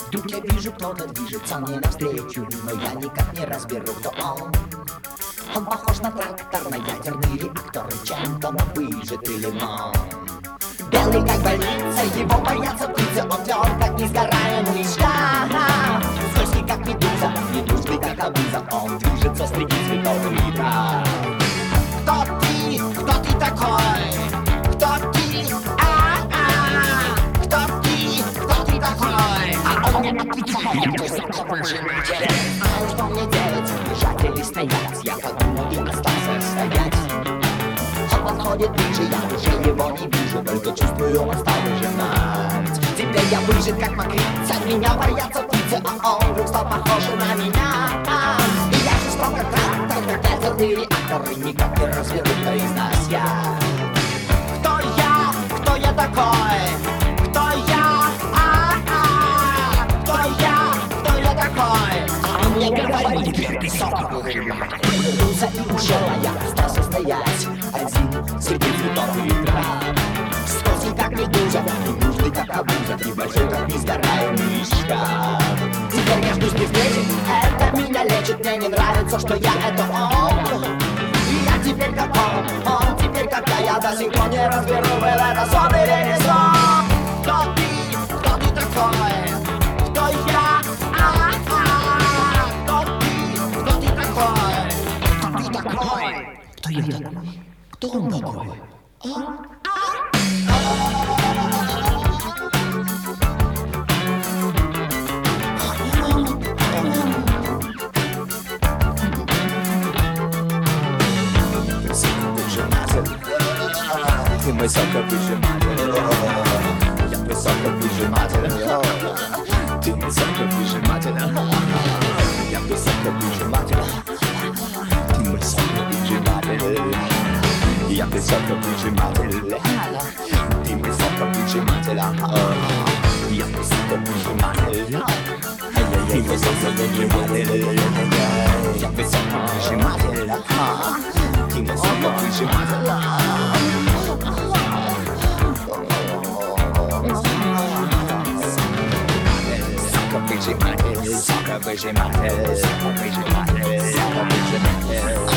Вдруг я вижу, кто-то движется мне навстречу, но я никак не разберу, кто он. Он похож на трактор, на ядерный реактор, чем-то напыжит или лимон. Белый как больница, его боятся птицы, он тёр как несгораемый штаб. Скользкий как медуза, недужный как обуза, он движется среди цветов и трав. Кто ты такой? Кто ты? Кто ты такой? А он мне отвечает, я высокопожиматель. Знаю, что мне делать, бежать или стоять, я подумал и остался стоять. Он подходит ближе, я уже его не вижу, только чувствую, он стал выжимать. Теперь я выжат как мокрица, меня боятся птицы, а он вдруг стал похож на меня. И я жесток как трактор, как ядерный реактор, и никак не разберу, кто из нас я. Кто я такой? Кто я? Кто я такой? А он мне говорит, теперь ты высокопожиматель. Повернулся и ушел, а я остался стоять один среди цветов и трав. Скользкий как медуза, нужный как обуза, небольшой как несгораемый шкаф. Теперь я жду встречи, это меня лечит, мне не нравится, что я это он. И я теперь как он теперь как я до сих пор не разберу, был это сон или не сон. Кто ты такой? Кто я? Кто ты такой? Кто ты такой? Кто я такой? Кто он такой? Ты мой соковыжиматель, я высоковыжиматель. Ты мой соковыжиматель, я высоковыжиматель. Ты мой соковыжиматель, я высоковыжиматель. Ты мой соковыжиматель, я высоковыжиматель. Ты мой соковыжиматель, я высоковыжиматель. Ты мой соковыжиматель. Sokovыжиматель, соковыжиматель, соковыжиматель, соковыжиматель.